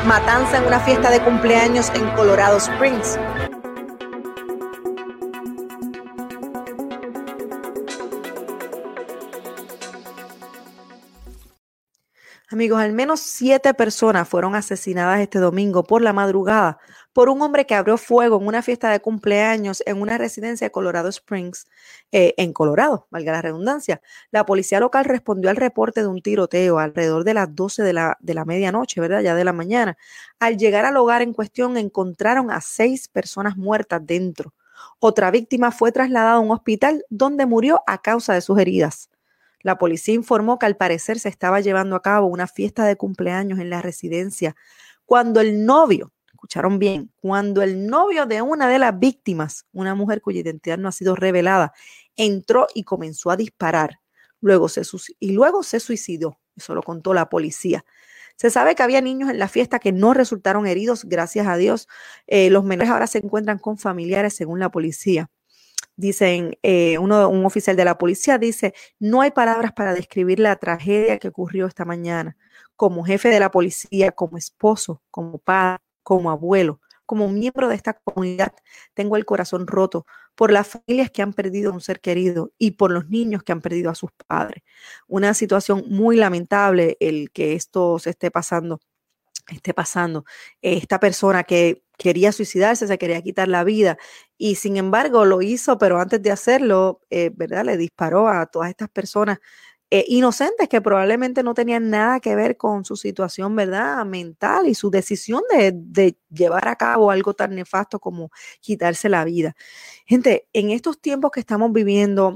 Matanza en una fiesta de cumpleaños en Colorado Springs. Amigos, al menos 7 personas fueron asesinadas este domingo por la madrugada por un hombre que abrió fuego en una fiesta de cumpleaños en una residencia de Colorado Springs, en Colorado, valga la redundancia. La policía local respondió al reporte de un tiroteo alrededor de las 12 de la medianoche, ¿verdad? Ya de la mañana. Al llegar al hogar en cuestión, encontraron a 6 personas muertas dentro. Otra víctima fue trasladada a un hospital donde murió a causa de sus heridas. La policía informó que al parecer se estaba llevando a cabo una fiesta de cumpleaños en la residencia cuando el novio, escucharon bien, cuando el novio de una de las víctimas, una mujer cuya identidad no ha sido revelada, entró y comenzó a disparar. Luego se suicidó. Eso lo contó la policía. Se sabe que había niños en la fiesta que no resultaron heridos, gracias a Dios. Los menores ahora se encuentran con familiares, según la policía. Dicen, un oficial de la policía dice, no hay palabras para describir la tragedia que ocurrió esta mañana. Como jefe de la policía, como esposo, como padre, como abuelo, como miembro de esta comunidad, tengo el corazón roto por las familias que han perdido a un ser querido y por los niños que han perdido a sus padres. Una situación muy lamentable el que esto se esté pasando. Esta persona que quería suicidarse, se quería quitar la vida y sin embargo lo hizo, pero antes de hacerlo, ¿verdad? Le disparó a todas estas personas inocentes que probablemente no tenían nada que ver con su situación, ¿verdad? Mental y su decisión de llevar a cabo algo tan nefasto como quitarse la vida. Gente, en estos tiempos que estamos viviendo,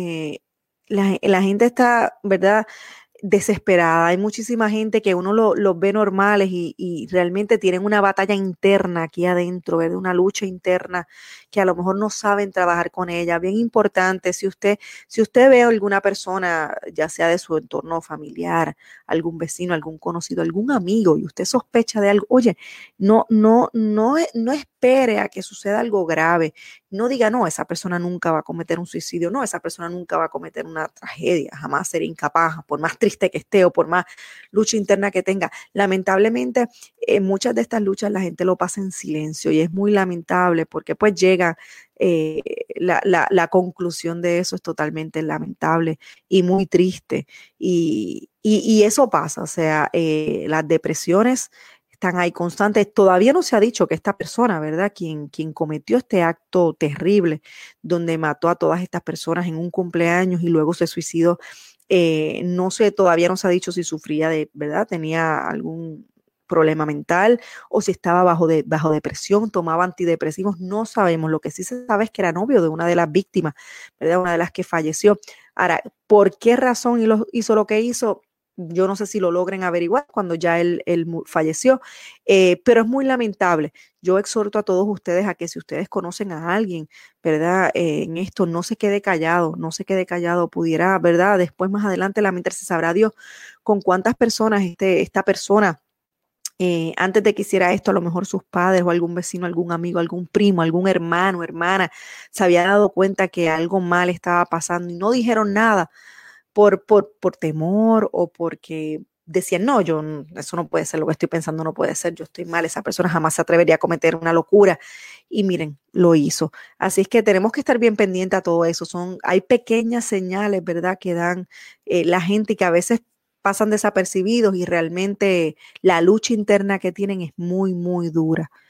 la gente está, ¿verdad? Desesperada. Hay muchísima gente que uno los ve normales y realmente tienen una batalla interna aquí adentro, ¿verdad? Una lucha interna que a lo mejor no saben trabajar con ella. Bien importante, si usted ve a alguna persona, ya sea de su entorno familiar, algún vecino, algún conocido, algún amigo, y usted sospecha de algo, oye, no espere a que suceda algo grave. No diga, no, esa persona nunca va a cometer un suicidio, no, esa persona nunca va a cometer una tragedia, jamás será incapaz, por más triste que esté o por más lucha interna que tenga. Lamentablemente, en muchas de estas luchas la gente lo pasa en silencio y es muy lamentable porque pues llega la conclusión de eso es totalmente lamentable y muy triste y eso pasa, o sea, las depresiones están ahí constantes. Todavía no se ha dicho que esta persona, ¿verdad? Quien cometió este acto terrible, donde mató a todas estas personas en un cumpleaños y luego se suicidó, todavía no se ha dicho si sufría de, ¿verdad? Tenía algún problema mental o si estaba bajo depresión, tomaba antidepresivos, no sabemos. Lo que sí se sabe es que era novio de una de las víctimas, ¿verdad? Una de las que falleció. Ahora, ¿por qué razón hizo lo que hizo? Yo no sé si lo logren averiguar cuando ya él falleció, pero es muy lamentable. Yo exhorto a todos ustedes a que si ustedes conocen a alguien, ¿verdad? En esto, no se quede callado, pudiera, ¿verdad? Después, más adelante, lamentarse, sabrá Dios con cuántas personas esta persona, antes de que hiciera esto, a lo mejor sus padres o algún vecino, algún amigo, algún primo, algún hermano, hermana, se había dado cuenta que algo mal estaba pasando y no dijeron nada por temor o porque decían, no, eso no puede ser, lo que estoy pensando no puede ser, yo estoy mal, esa persona jamás se atrevería a cometer una locura. Y miren, lo hizo. Así es que tenemos que estar bien pendientes a todo eso. Hay pequeñas señales, ¿verdad?, que dan la gente y que a veces pasan desapercibidos y realmente la lucha interna que tienen es muy, muy dura.